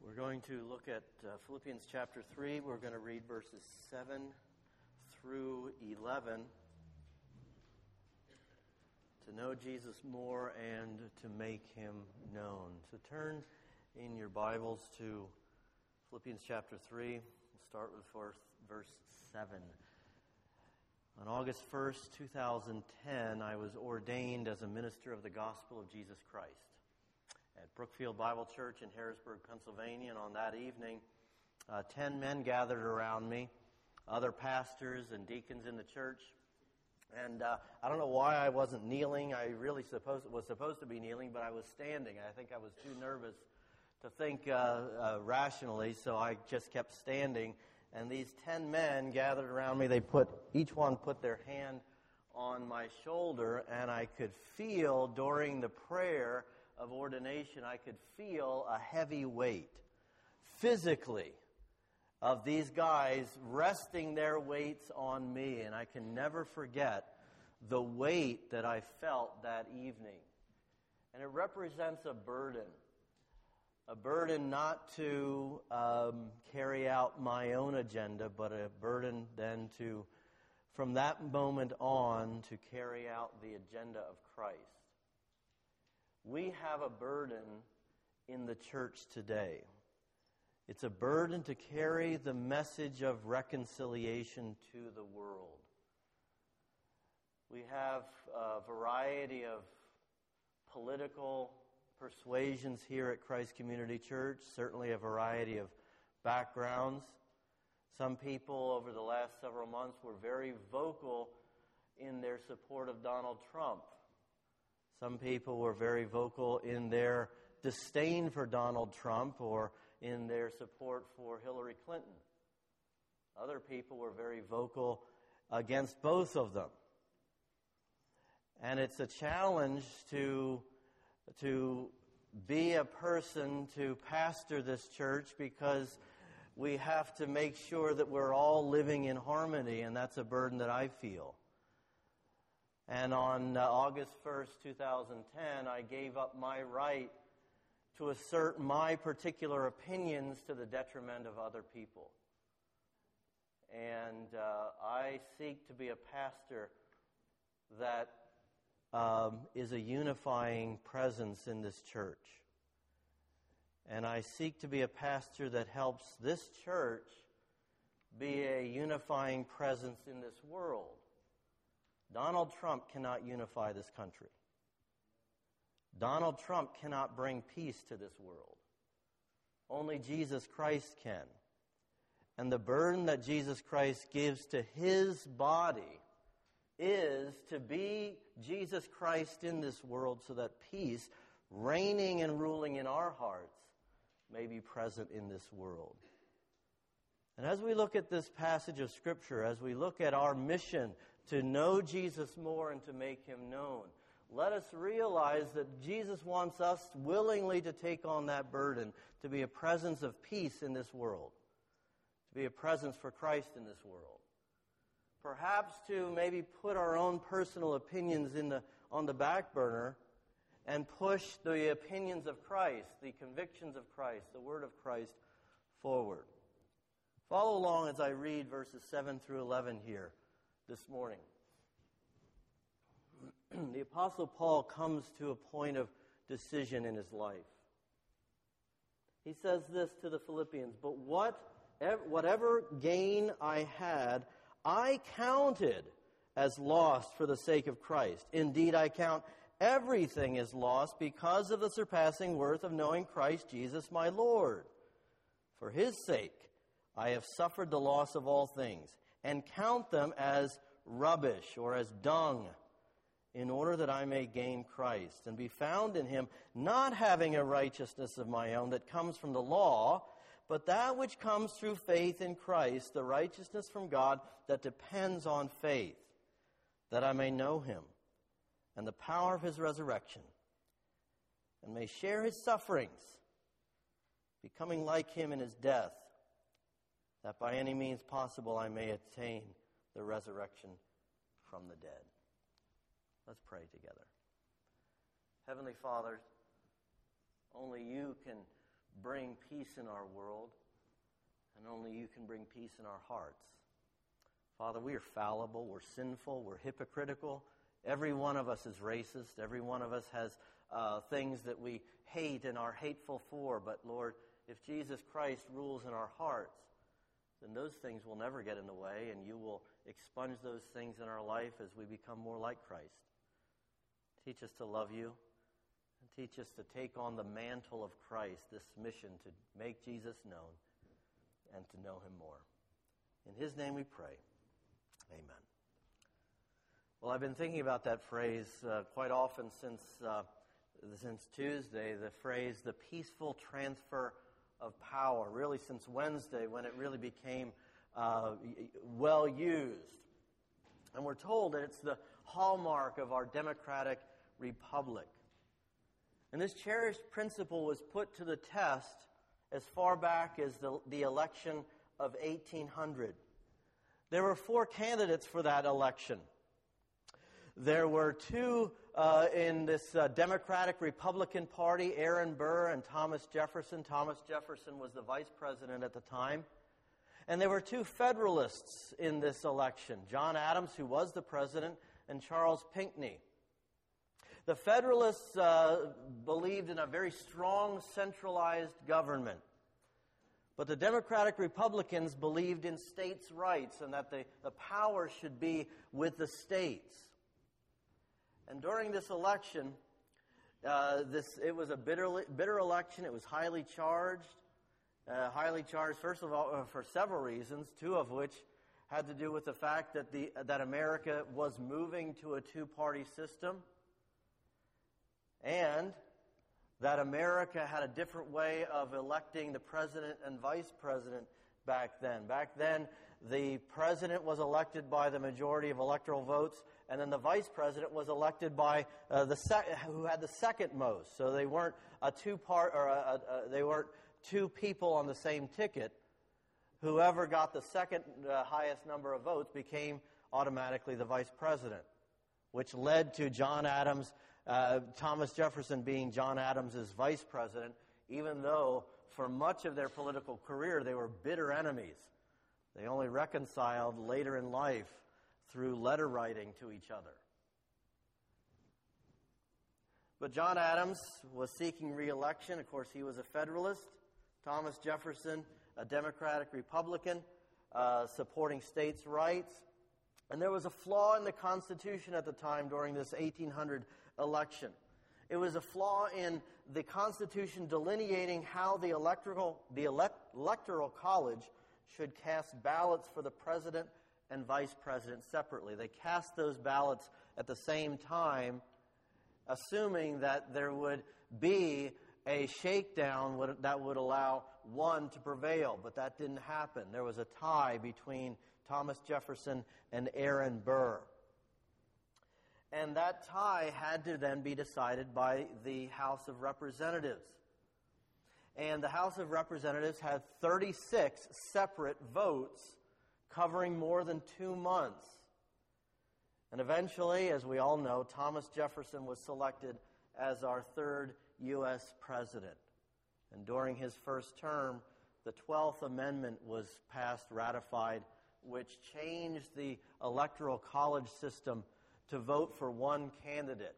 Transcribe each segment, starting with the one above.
We're going to look at Philippians chapter 3. We're going to read verses 7 through 11 to know Jesus more and to make him known. So turn in your Bibles to Philippians chapter 3. We'll start with verse 7. On August 1st, 2010, I was ordained as a minister of the gospel of Jesus Christ at Brookfield Bible Church in Harrisburg, Pennsylvania. And on that evening, 10 men gathered around me, other pastors and deacons in the church. And I don't know why I wasn't kneeling. I really was supposed to be kneeling, but I was standing. I think I was too nervous to think rationally, so I just kept standing. And these 10 men gathered around me. Each one put their hand on my shoulder, and I could feel during the prayer of ordination, I could feel a heavy weight physically of these guys resting their weights on me. And I can never forget the weight that I felt that evening. And it represents a burden not to carry out my own agenda, but a burden then to, from that moment on, to carry out the agenda of Christ. We have a burden in the church today. It's a burden to carry the message of reconciliation to the world. We have a variety of political persuasions here at Christ Community Church, certainly a variety of backgrounds. Some people over the last several months were very vocal in their support of Donald Trump. Some people were very vocal in their disdain for Donald Trump or in their support for Hillary Clinton. Other people were very vocal against both of them. And it's a challenge to be a person to pastor this church, because we have to make sure that we're all living in harmony, and that's a burden that I feel. And on August 1st, 2010, I gave up my right to assert my particular opinions to the detriment of other people. And I seek to be a pastor that is a unifying presence in this church. And I seek to be a pastor that helps this church be a unifying presence in this world. Donald Trump cannot unify this country. Donald Trump cannot bring peace to this world. Only Jesus Christ can. And the burden that Jesus Christ gives to his body is to be Jesus Christ in this world, so that peace, reigning and ruling in our hearts, may be present in this world. And as we look at this passage of Scripture, as we look at our mission to know Jesus more and to make him known, let us realize that Jesus wants us willingly to take on that burden, to be a presence of peace in this world, to be a presence for Christ in this world. Perhaps to maybe put our own personal opinions on the back burner and push the opinions of Christ, the convictions of Christ, the Word of Christ forward. Follow along as I read verses 7 through 11 here this morning. The Apostle Paul comes to a point of decision in his life. He says this to the Philippians, "But whatever gain I had, I counted as lost for the sake of Christ. Indeed, I count everything as lost because of the surpassing worth of knowing Christ Jesus my Lord. For his sake, I have suffered the loss of all things, and count them as rubbish or as dung, in order that I may gain Christ and be found in him, not having a righteousness of my own that comes from the law, but that which comes through faith in Christ, the righteousness from God that depends on faith, that I may know him and the power of his resurrection, and may share his sufferings, becoming like him in his death, that by any means possible I may attain the resurrection from the dead." Let's pray together. Heavenly Father, only you can bring peace in our world, and only you can bring peace in our hearts. Father, we are fallible, we're sinful, we're hypocritical. Every one of us is racist. Every one of us has things that we hate and are hateful for. But Lord, if Jesus Christ rules in our hearts, then those things will never get in the way, and you will expunge those things in our life as we become more like Christ. Teach us to love you, and teach us to take on the mantle of Christ, this mission to make Jesus known and to know him more. In his name we pray. Amen. Well, I've been thinking about that phrase quite often since Tuesday, the phrase, the peaceful transfer of power, really since Wednesday when it really became well used. And we're told that it's the hallmark of our democratic republic. And this cherished principle was put to the test as far back as the election of 1800. There were 4 candidates for that election. There were 2 in this Democratic-Republican Party, Aaron Burr and Thomas Jefferson. Thomas Jefferson was the vice president at the time. And there were 2 Federalists in this election, John Adams, who was the president, and Charles Pinckney. The Federalists believed in a very strong centralized government. But the Democratic Republicans believed in states' rights and that the power should be with the states. And during this election, it was a bitter election. It was highly charged. First of all, for several reasons, 2 of which had to do with the fact that America was moving to a 2-party system, and that America had a different way of electing the president and vice president back then. Back then, the president was elected by the majority of electoral votes, and then the vice president was elected by who had the second most. So they weren't they weren't 2 people on the same ticket. Whoever got the second highest number of votes became automatically the vice president, which led to Thomas Jefferson being John Adams' vice president, even though for much of their political career they were bitter enemies. They only reconciled later in life through letter writing to each other. But John Adams was seeking re-election. Of course, he was a Federalist. Thomas Jefferson, a Democratic Republican, supporting states' rights. And there was a flaw in the Constitution at the time during this 1800 election. It was a flaw in the Constitution delineating how the electoral college should cast ballots for the president and vice president separately. They cast those ballots at the same time, assuming that there would be a shakedown that would allow one to prevail, but that didn't happen. There was a tie between Thomas Jefferson and Aaron Burr. And that tie had to then be decided by the House of Representatives. And the House of Representatives had 36 separate votes covering more than 2 months. And eventually, as we all know, Thomas Jefferson was selected as our 3rd U.S. president. And during his first term, the 12th Amendment was passed, ratified, which changed the electoral college system to vote for one candidate.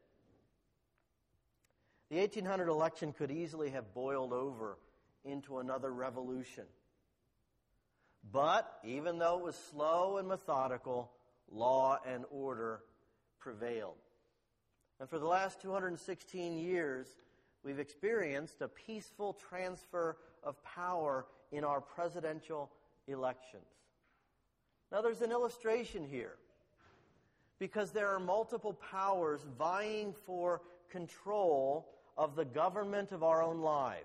The 1800 election could easily have boiled over into another revolution. But even though it was slow and methodical, law and order prevailed. And for the last 216 years, we've experienced a peaceful transfer of power in our presidential elections. Now there's an illustration here, because there are multiple powers vying for control of the government of our own lives.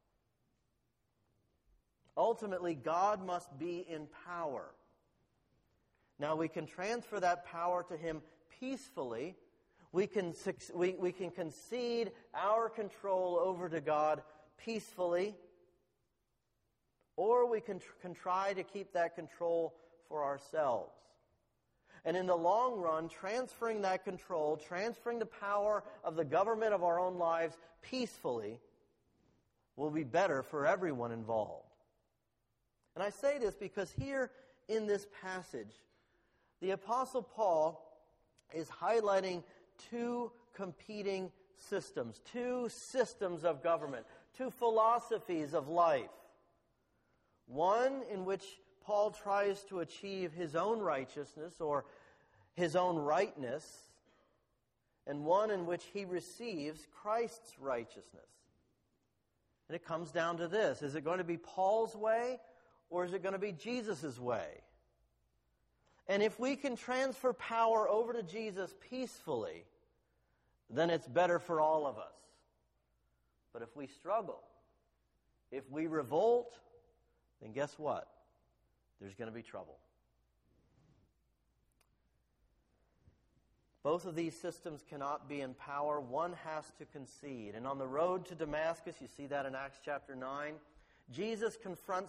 Ultimately, God must be in power. Now, we can transfer that power to Him peacefully. We can concede our control over to God peacefully, or we can try to keep that control for ourselves. And in the long run, transferring that control, transferring the power of the government of our own lives peacefully, will be better for everyone involved. And I say this because here in this passage, the Apostle Paul is highlighting two competing systems, two systems of government, two philosophies of life. One in which Paul tries to achieve his own righteousness or his own rightness, and one in which he receives Christ's righteousness. And it comes down to this. Is it going to be Paul's way, or is it going to be Jesus' way? And if we can transfer power over to Jesus peacefully, then it's better for all of us. But if we struggle, if we revolt, then guess what? There's going to be trouble. Both of these systems cannot be in power. One has to concede. And on the road to Damascus, you see that in Acts chapter 9, Jesus confronts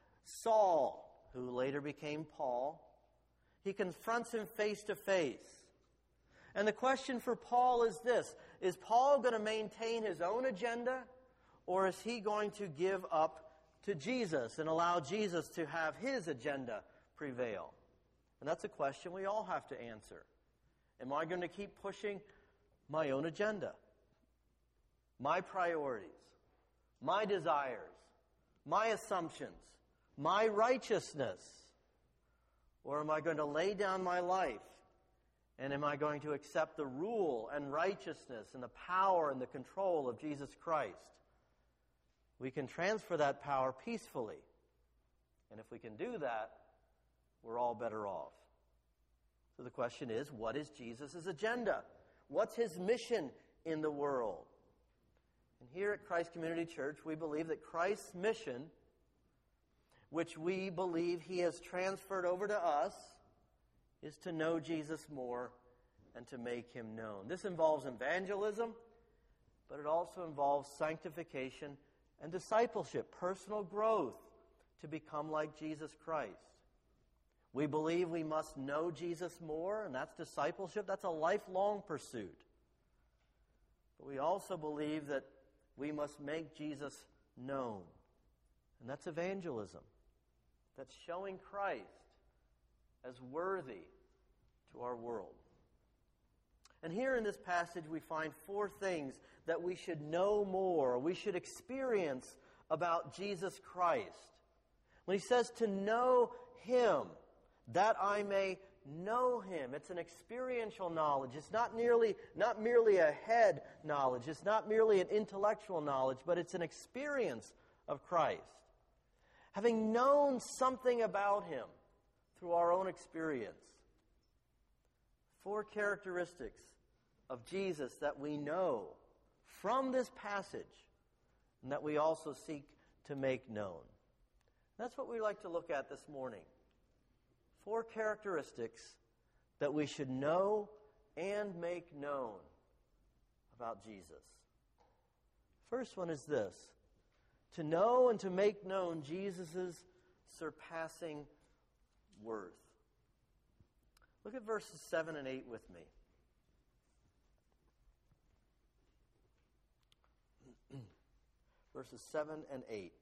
Saul, who later became Paul. He confronts him face to face. And the question for Paul is this: is Paul going to maintain his own agenda, or is he going to give up to Jesus and allow Jesus to have his agenda prevail? And that's a question we all have to answer. Am I going to keep pushing my own agenda, my priorities, my desires, my assumptions, my righteousness? Or am I going to lay down my life, and am I going to accept the rule and righteousness and the power and the control of Jesus Christ? We can transfer that power peacefully. And if we can do that, we're all better off. So the question is, what is Jesus' agenda? What's his mission in the world? And here at Christ Community Church, we believe that Christ's mission, which we believe he has transferred over to us, is to know Jesus more and to make him known. This involves evangelism, but it also involves sanctification and discipleship, personal growth to become like Jesus Christ. We believe we must know Jesus more, and that's discipleship. That's a lifelong pursuit. But we also believe that we must make Jesus known, and that's evangelism. That's showing Christ as worthy to our world. And here in this passage we find four things that we should know more, we should experience about Jesus Christ. When he says to know him, that I may know him, it's an experiential knowledge. It's not merely a head knowledge. It's not merely an intellectual knowledge, but it's an experience of Christ. Having known something about him through our own experience. Four characteristics of Jesus that we know from this passage and that we also seek to make known. That's what we'd like to look at this morning. Four characteristics that we should know and make known about Jesus. First one is this: to know and to make known Jesus' surpassing worth. Look at verses 7 and 8 with me. Verses 7 and 8.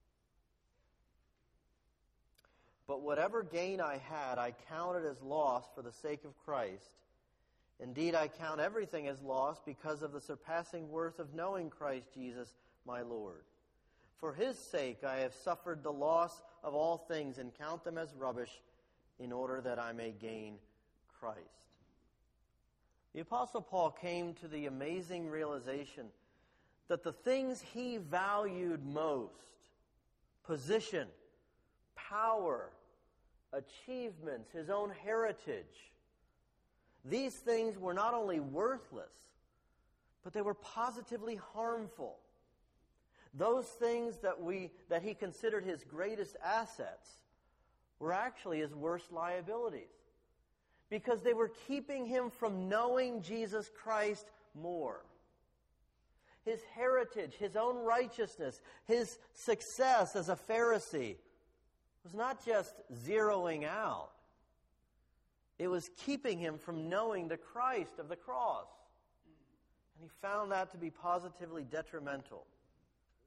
But whatever gain I had, I counted as loss for the sake of Christ. Indeed, I count everything as loss because of the surpassing worth of knowing Christ Jesus, my Lord. For his sake I have suffered the loss of all things and count them as rubbish in order that I may gain Christ. The Apostle Paul came to the amazing realization that the things he valued most, position, power, achievements, his own heritage, these things were not only worthless, but they were positively harmful. Those things that he considered his greatest assets were actually his worst liabilities, because they were keeping him from knowing Jesus Christ more. His heritage, his own righteousness, his success as a Pharisee was not just zeroing out. It was keeping him from knowing the Christ of the cross. And he found that to be positively detrimental.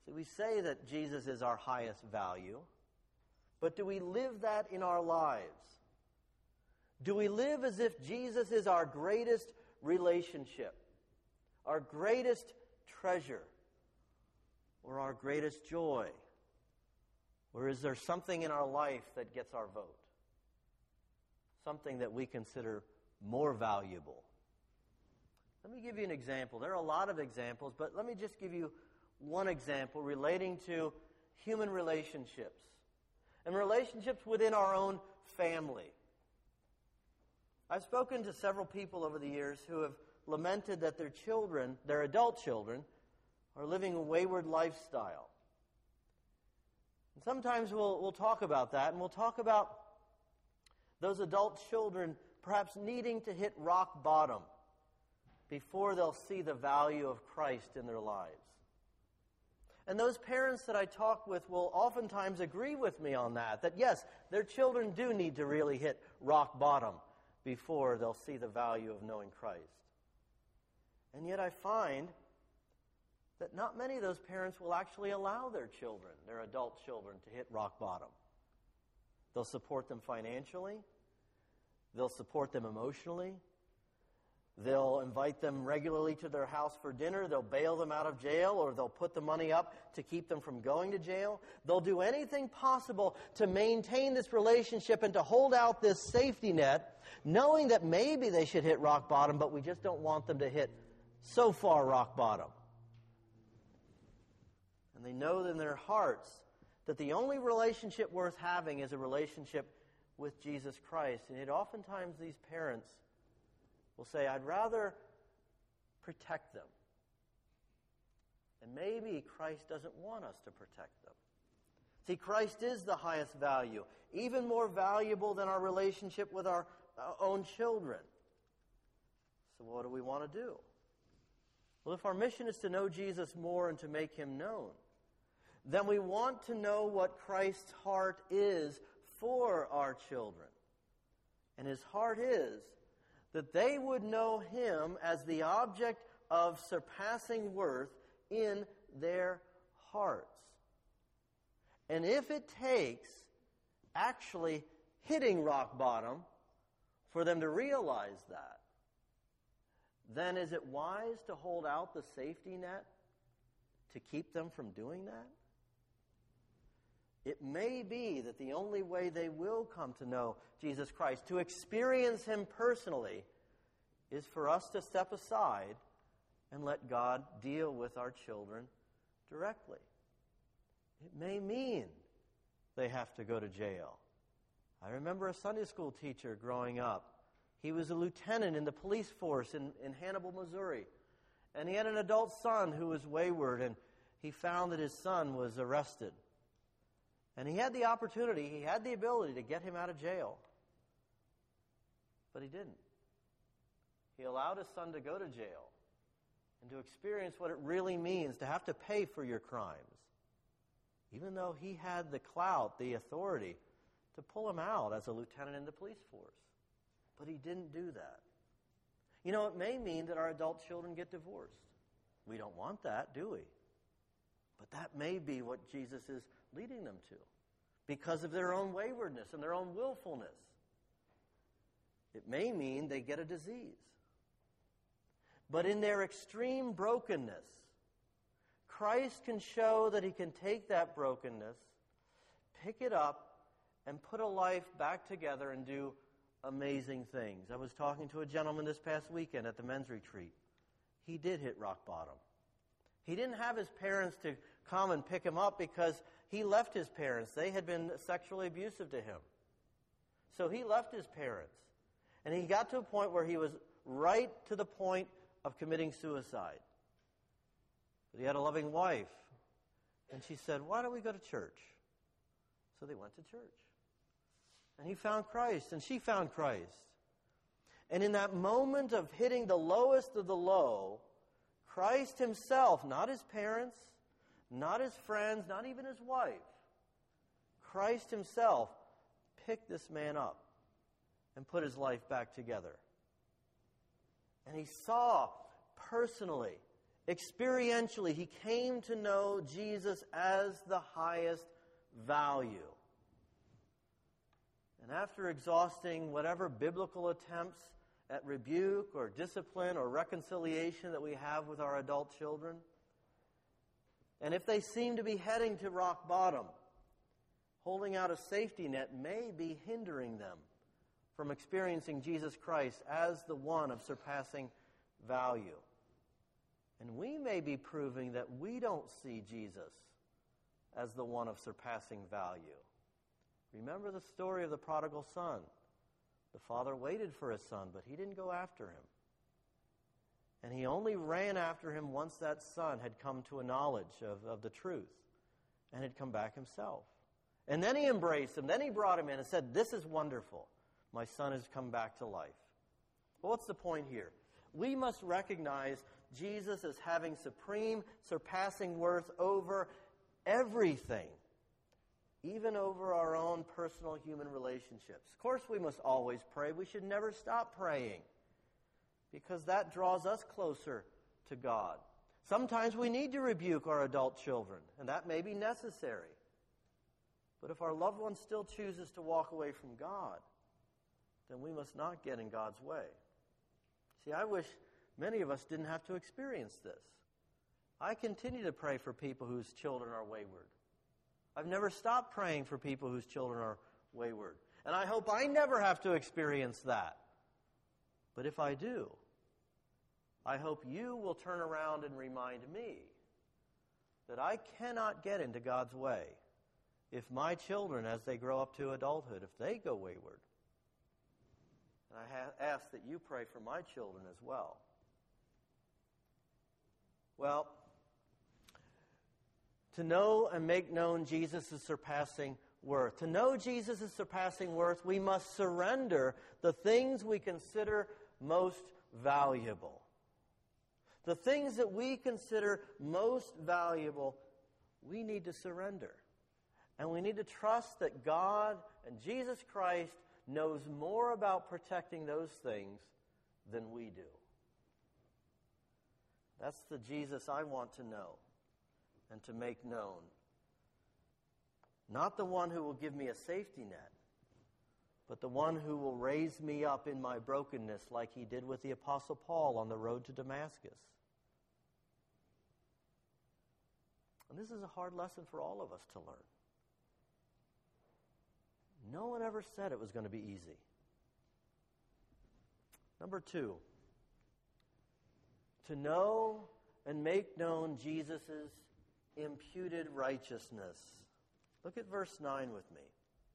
So we say that Jesus is our highest value, but do we live that in our lives? Do we live as if Jesus is our greatest relationship, our greatest treasure, or our greatest joy? Or is there something in our life that gets our vote? Something that we consider more valuable? Let me give you an example. There are a lot of examples, but let me just give you one example relating to human relationships and relationships within our own family. I've spoken to several people over the years who have lamented that their children, their adult children, are living a wayward lifestyle. And sometimes we'll talk about that, and we'll talk about those adult children perhaps needing to hit rock bottom before they'll see the value of Christ in their lives. And those parents that I talk with will oftentimes agree with me on that yes, their children do need to really hit rock bottom before they'll see the value of knowing Christ. And yet I find that not many of those parents will actually allow their children, their adult children, to hit rock bottom. They'll support them financially. They'll support them emotionally. They'll invite them regularly to their house for dinner. They'll bail them out of jail, or they'll put the money up to keep them from going to jail. They'll do anything possible to maintain this relationship and to hold out this safety net, knowing that maybe they should hit rock bottom, but we just don't want them to hit so far rock bottom. And they know in their hearts that the only relationship worth having is a relationship with Jesus Christ. And yet oftentimes these parents will say, I'd rather protect them. And maybe Christ doesn't want us to protect them. See, Christ is the highest value, even more valuable than our relationship with our own children. So what do we want to do? Well, if our mission is to know Jesus more and to make him known, then we want to know what Christ's heart is for our children. And his heart is that they would know him as the object of surpassing worth in their hearts. And if it takes actually hitting rock bottom for them to realize that, then is it wise to hold out the safety net to keep them from doing that? It may be that the only way they will come to know Jesus Christ, to experience him personally, is for us to step aside and let God deal with our children directly. It may mean they have to go to jail. I remember a Sunday school teacher growing up. He was a lieutenant in the police force in Hannibal, Missouri. And he had an adult son who was wayward, and he found that his son was arrested. And he had the opportunity, he had the ability to get him out of jail. But he didn't. He allowed his son to go to jail and to experience what it really means to have to pay for your crimes, even though he had the clout, the authority, to pull him out as a lieutenant in the police force. But he didn't do that. You know, it may mean that our adult children get divorced. We don't want that, do we? But that may be what Jesus is leading them to because of their own waywardness and their own willfulness. It may mean they get a disease. But in their extreme brokenness, Christ can show that he can take that brokenness, pick it up, and put a life back together and do amazing things. I was talking to a gentleman this past weekend at the men's retreat. He did hit rock bottom. He didn't have his parents to come and pick him up because he left his parents. They had been sexually abusive to him. So he left his parents. And he got to a point where he was right to the point of committing suicide. But he had a loving wife. And she said, why don't we go to church? So they went to church. And he found Christ, and she found Christ. And in that moment of hitting the lowest of the low, Christ himself, not his parents, not his friends, not even his wife, Christ himself picked this man up and put his life back together. And he saw personally Experientially, he came to know Jesus as the highest value. And after exhausting whatever biblical attempts at rebuke or discipline or reconciliation that we have with our adult children, and if they seem to be heading to rock bottom, holding out a safety net may be hindering them from experiencing Jesus Christ as the one of surpassing value. And we may be proving that we don't see Jesus as the one of surpassing value. Remember the story of the prodigal son. The father waited for his son, but he didn't go after him. And he only ran after him once that son had come to a knowledge of the truth and had come back himself. And then he embraced him. Then he brought him in and said, "This is wonderful. My son has come back to life." Well, what's the point here? We must recognize Jesus as having supreme, surpassing worth over everything, even over our own personal human relationships. Of course, we must always pray. We should never stop praying, because that draws us closer to God. Sometimes we need to rebuke our adult children, and that may be necessary. But if our loved one still chooses to walk away from God, then we must not get in God's way. See, I wish many of us didn't have to experience this. I continue to pray for people whose children are wayward. I've never stopped praying for people whose children are wayward. And I hope I never have to experience that. But if I do, I hope you will turn around and remind me that I cannot get into God's way if my children, as they grow up to adulthood, if they go wayward. And I ask that you pray for my children as well. Well, to know and make known Jesus' surpassing worth. To know Jesus' surpassing worth, we must surrender the things we consider most valuable. The things that we consider most valuable, we need to surrender. And we need to trust that God and Jesus Christ knows more about protecting those things than we do. That's the Jesus I want to know and to make known. Not the one who will give me a safety net, but the one who will raise me up in my brokenness like he did with the Apostle Paul on the road to Damascus. And this is a hard lesson for all of us to learn. No one ever said it was going to be easy. Number 2, to know and make known Jesus' imputed righteousness. Look at verse 9 with me.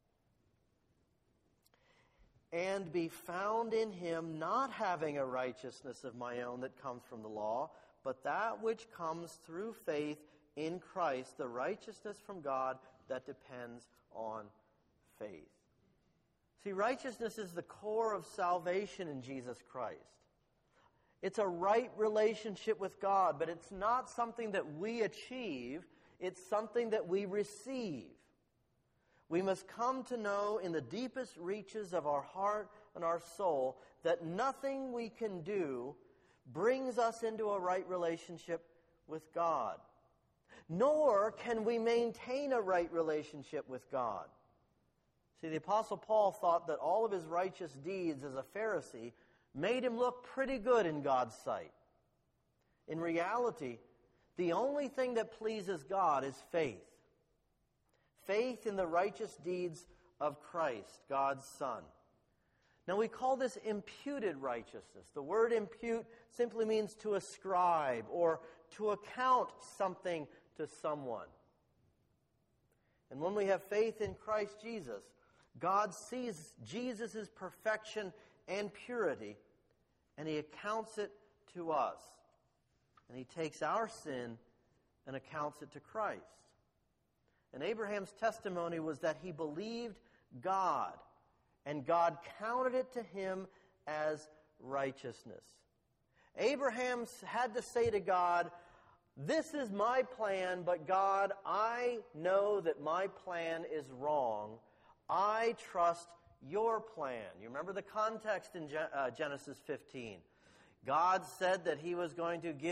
And be found in him, not having a righteousness of my own that comes from the law, but that which comes through faith in Christ, the righteousness from God that depends on faith. See, righteousness is the core of salvation in Jesus Christ. It's a right relationship with God, but it's not something that we achieve. It's something that we receive. We must come to know in the deepest reaches of our heart and our soul that nothing we can do brings us into a right relationship with God. Nor can we maintain a right relationship with God. See, the Apostle Paul thought that all of his righteous deeds as a Pharisee made him look pretty good in God's sight. In reality, the only thing that pleases God is faith. Faith in the righteous deeds of Christ, God's Son. Now, we call this imputed righteousness. The word impute simply means to ascribe or to account something to someone. And when we have faith in Christ Jesus, God sees Jesus' perfection and purity, and he accounts it to us. And he takes our sin and accounts it to Christ. And Abraham's testimony was that he believed God, and God counted it to him as righteousness. Abraham had to say to God, "This is my plan, but God, I know that my plan is wrong. I trust your plan." You remember the context in Genesis 15. God said that he was going to give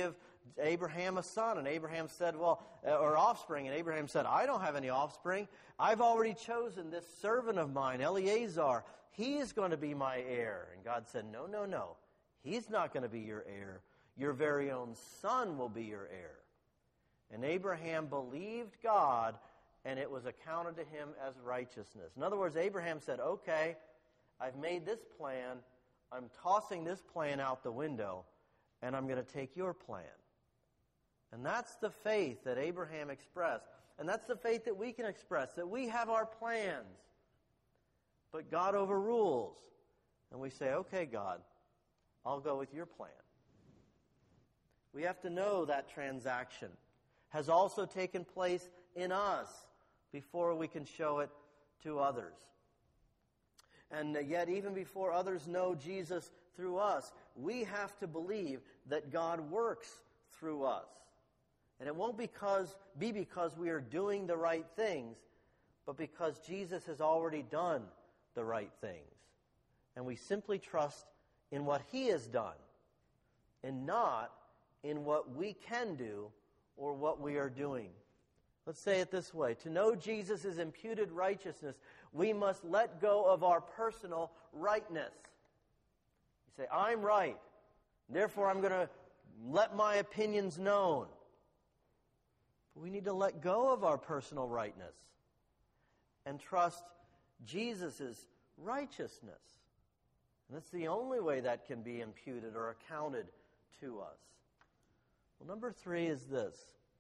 Abraham a son. And Abraham said, or offspring. And Abraham said, I don't have any offspring. I've already chosen this servant of mine, Eleazar. He's going to be my heir. And God said, no. He's not going to be your heir. Your very own son will be your heir. And Abraham believed God, and it was accounted to him as righteousness. In other words, Abraham said, okay, I've made this plan. I'm tossing this plan out the window, and I'm going to take your plan. And that's the faith that Abraham expressed. And that's the faith that we can express, that we have our plans, but God overrules. And we say, okay, God, I'll go with your plan. We have to know that transaction has also taken place in us before we can show it to others. And yet, even before others know Jesus through us, we have to believe that God works through us. And it won't be because we are doing the right things, but because Jesus has already done the right things. And we simply trust in what He has done, and not in what we can do or what we are doing. Let's say it this way. To know Jesus is imputed righteousness, we must let go of our personal rightness. You say, I'm right. Therefore, I'm going to let my opinions known. But we need to let go of our personal rightness and trust Jesus' righteousness. And that's the only way that can be imputed or accounted to us. Well, number 3 is this.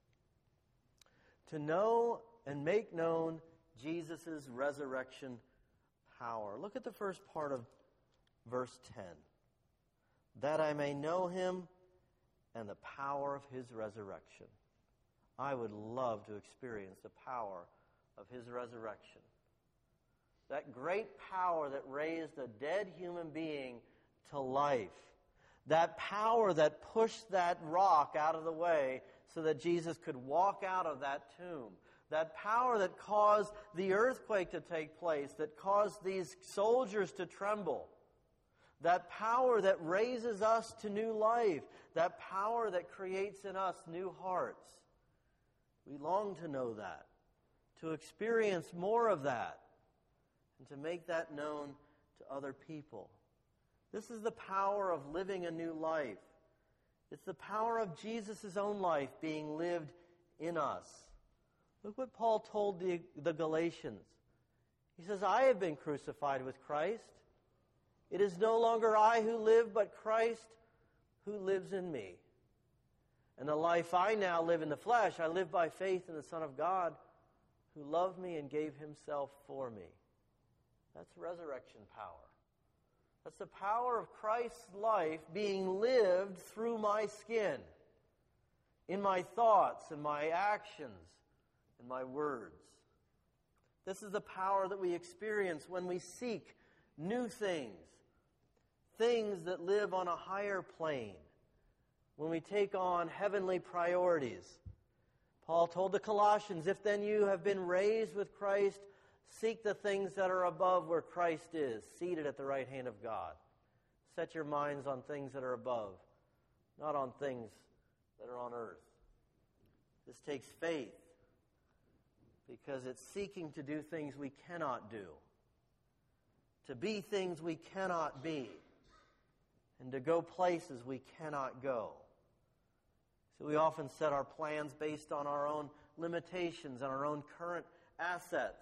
To know and make known Jesus' resurrection power. Look at the first part of verse 10. That I may know Him and the power of His resurrection. I would love to experience the power of His resurrection. That great power that raised a dead human being to life. That power that pushed that rock out of the way so that Jesus could walk out of that tomb. That power that caused the earthquake to take place, that caused these soldiers to tremble. That power that raises us to new life. That power that creates in us new hearts. We long to know that, to experience more of that, and to make that known to other people. This is the power of living a new life. It's the power of Jesus' own life being lived in us. Look what Paul told the Galatians. He says, I have been crucified with Christ. It is no longer I who live, but Christ who lives in me. And the life I now live in the flesh, I live by faith in the Son of God, who loved me and gave Himself for me. That's resurrection power. That's the power of Christ's life being lived through my skin, in my thoughts and my actions and my words. This is the power that we experience when we seek new things, things that live on a higher plane, when we take on heavenly priorities. Paul told the Colossians, if then you have been raised with Christ, seek the things that are above where Christ is, seated at the right hand of God. Set your minds on things that are above, not on things that are on earth. This takes faith because it's seeking to do things we cannot do, to be things we cannot be, and to go places we cannot go. So we often set our plans based on our own limitations and our own current assets.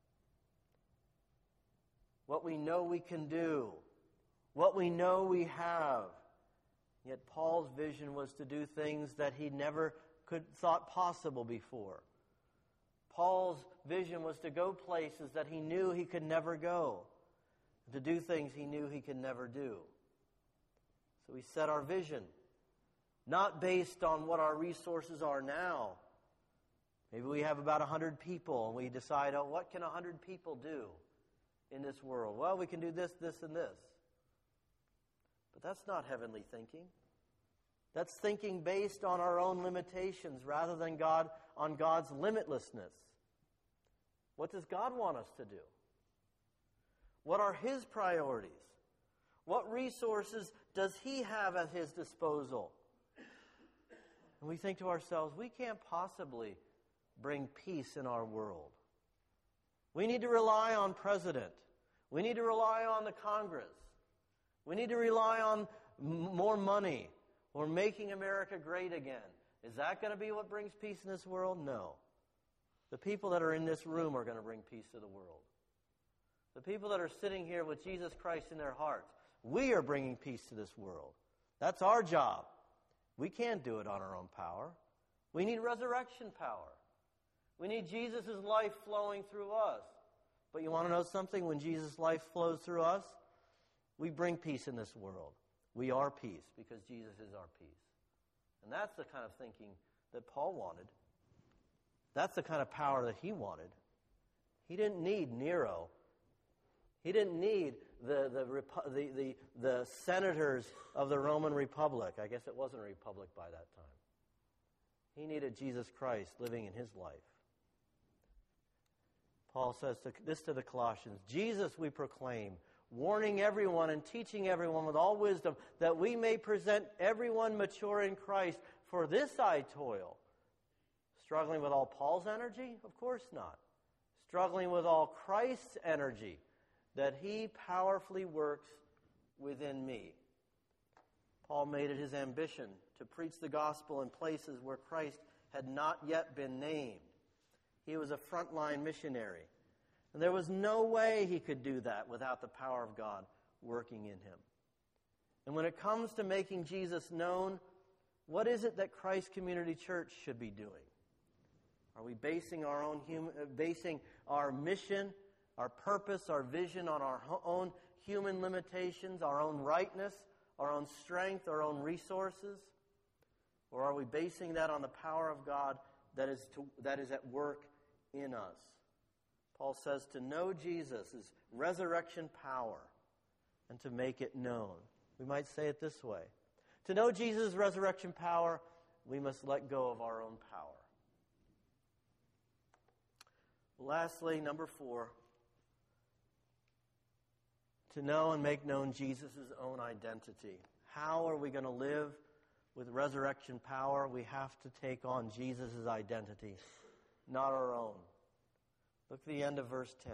What we know we can do, what we know we have. Yet Paul's vision was to do things that he never thought possible before. Paul's vision was to go places that he knew he could never go, to do things he knew he could never do. So we set our vision, not based on what our resources are now. Maybe we have about 100 people, and we decide, what can 100 people do in this world? Well, we can do this, this, and this. But that's not heavenly thinking. That's thinking based on our own limitations rather than on God's limitlessness. What does God want us to do? What are His priorities? What resources does He have at His disposal? And we think to ourselves, we can't possibly bring peace in our world. We need to rely on president. We need to rely on the Congress. We need to rely on more money or making America great again. Is that going to be what brings peace in this world? No. The people that are in this room are going to bring peace to the world. The people that are sitting here with Jesus Christ in their hearts, we are bringing peace to this world. That's our job. We can't do it on our own power. We need resurrection power. We need Jesus' life flowing through us. But you want to know something? When Jesus' life flows through us, we bring peace in this world. We are peace because Jesus is our peace. And that's the kind of thinking that Paul wanted. That's the kind of power that he wanted. He didn't need Nero. He didn't need the senators of the Roman Republic. I guess it wasn't a republic by that time. He needed Jesus Christ living in his life. Paul says this to the Colossians, Jesus we proclaim, warning everyone and teaching everyone with all wisdom, that we may present everyone mature in Christ. For this I toil. Struggling with all Paul's energy? Of course not. Struggling with all Christ's energy, that he powerfully works within me. Paul made it his ambition to preach the gospel in places where Christ had not yet been named. He was a frontline missionary. And there was no way he could do that without the power of God working in him. And when it comes to making Jesus known, what is it that Christ Community Church should be doing? Are we basing our mission, our purpose, our vision on our own human limitations, our own rightness, our own strength, our own resources? Or are we basing that on the power of God that is at work in us? Paul says to know Jesus is resurrection power and to make it known. We might say it this way. To know Jesus' resurrection power, we must let go of our own power. Lastly, number 4, to know and make known Jesus' own identity. How are we going to live with resurrection power? We have to take on Jesus' identity, not our own. Look at the end of verse 10.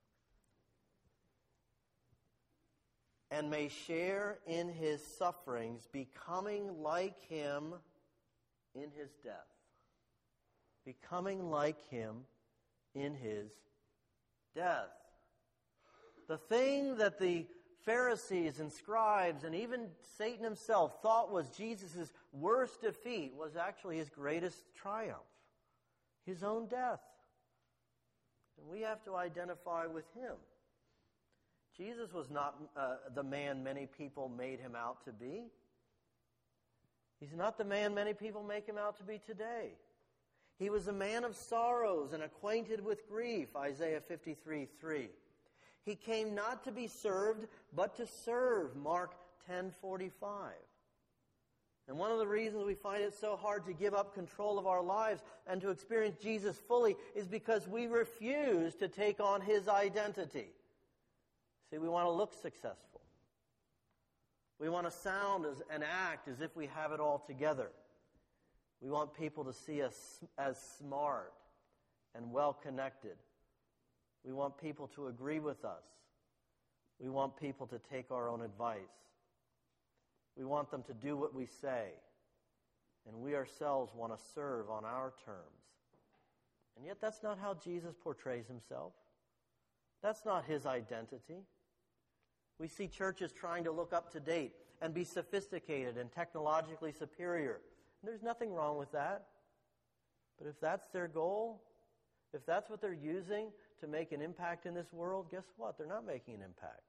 And may share in his sufferings, becoming like him in his death. Becoming like him in his death. The thing that the Pharisees and scribes and even Satan himself thought was Jesus' worst defeat was actually his greatest triumph. His own death. And we have to identify with him. Jesus was not the man many people made him out to be. He's not the man many people make him out to be today. He was a man of sorrows and acquainted with grief, Isaiah 53:3. He came not to be served, but to serve, Mark 10:45. And one of the reasons we find it so hard to give up control of our lives and to experience Jesus fully is because we refuse to take on his identity. See, we want to look successful. We want to sound and act as if we have it all together. We want people to see us as smart and well-connected. We want people to agree with us. We want people to take our own advice. We want them to do what we say. And we ourselves want to serve on our terms. And yet that's not how Jesus portrays himself. That's not his identity. We see churches trying to look up to date and be sophisticated and technologically superior. And there's nothing wrong with that. But if that's their goal, if that's what they're using to make an impact in this world, guess what? They're not making an impact.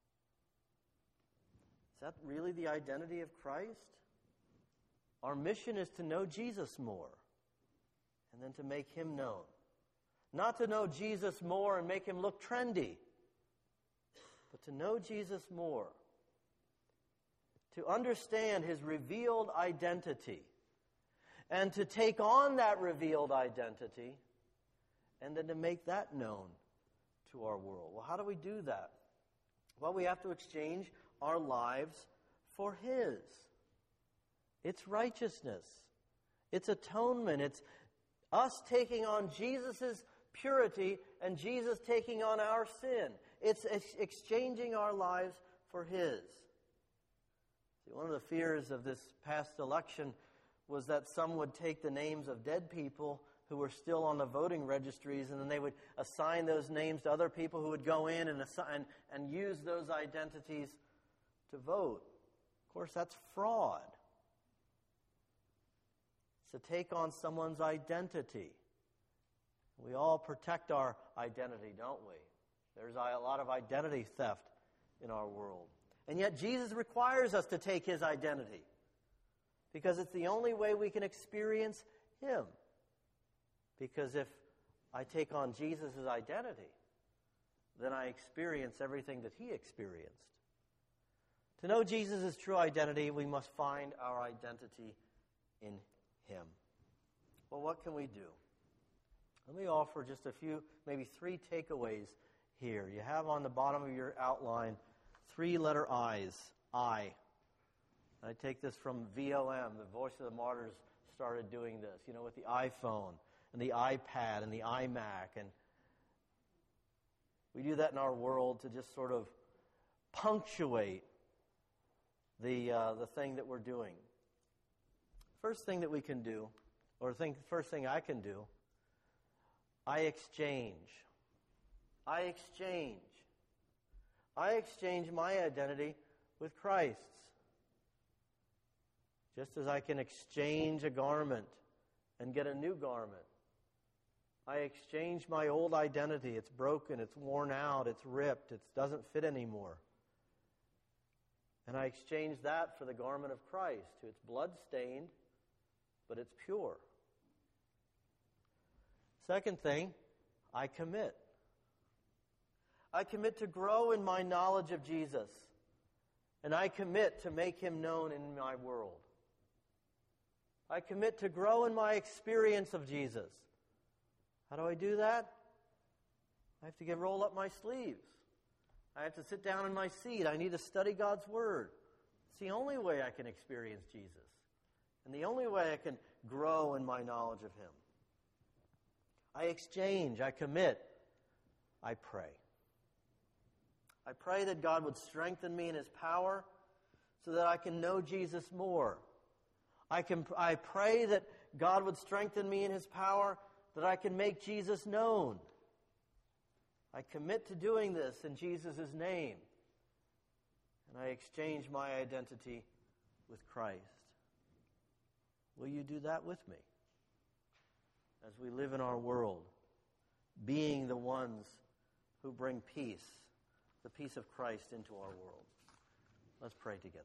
Is that really the identity of Christ? Our mission is to know Jesus more and then to make him known. Not to know Jesus more and make him look trendy, but to know Jesus more. To understand his revealed identity and to take on that revealed identity and then to make that known to our world. Well, how do we do that? Well, we have to exchange our lives for his. It's righteousness. It's atonement. It's us taking on Jesus' purity and Jesus taking on our sin. It's exchanging our lives for His. See, one of the fears of this past election was that some would take the names of dead people who were still on the voting registries, and then they would assign those names to other people who would go in and use those identities to vote. Of course, that's fraud. It's to take on someone's identity. We all protect our identity, don't we? There's a lot of identity theft in our world. And yet Jesus requires us to take His identity, because it's the only way we can experience Him. Because if I take on Jesus' identity, then I experience everything that He experienced. To know Jesus' true identity, we must find our identity in Him. Well, what can we do? Let me offer just a few, maybe 3 takeaways here. You have on the bottom of your outline 3-letter I's. I take this from VOM, the Voice of the Martyrs started doing this, with the iPhone and the iPad and the iMac. And we do that in our world to just sort of punctuate the thing that we're doing. First thing that we can do, first thing I can do, I exchange. I exchange my identity with Christ's. Just as I can exchange a garment and get a new garment. I exchange my old identity. It's broken, it's worn out, it's ripped, it doesn't fit anymore. And I exchange that for the garment of Christ, who it's blood-stained, but it's pure. Second thing, I commit. I commit to grow in my knowledge of Jesus. And I commit to make Him known in my world. I commit to grow in my experience of Jesus. How do I do that? I have to roll up my sleeves. I have to sit down in my seat. I need to study God's Word. It's the only way I can experience Jesus. And the only way I can grow in my knowledge of Him. I exchange, I commit, I pray. I pray that God would strengthen me in His power so that I can know Jesus more. I pray that God would strengthen me in His power that I can make Jesus known. I commit to doing this in Jesus' name. And I exchange my identity with Christ. Will you do that with me? As we live in our world, being the ones who bring peace, the peace of Christ into our world. Let's pray together.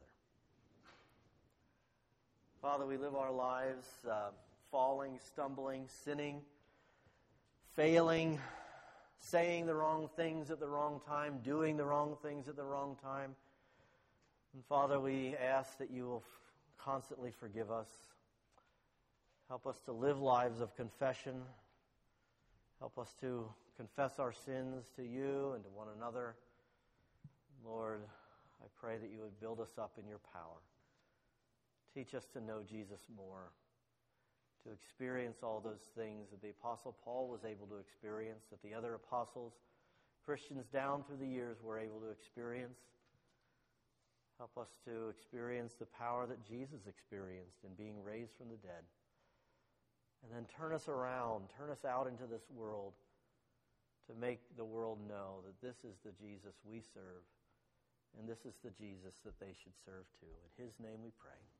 Father, we live our lives falling, stumbling, sinning, failing, saying the wrong things at the wrong time, doing the wrong things at the wrong time. And Father, we ask that you will constantly forgive us. Help us to live lives of confession. Help us to confess our sins to you and to one another. Lord, I pray that you would build us up in your power. Teach us to know Jesus more, to experience all those things that the Apostle Paul was able to experience, that the other apostles, Christians down through the years were able to experience. Help us to experience the power that Jesus experienced in being raised from the dead. And then turn us around, turn us out into this world to make the world know that this is the Jesus we serve, and this is the Jesus that they should serve too. In His name we pray.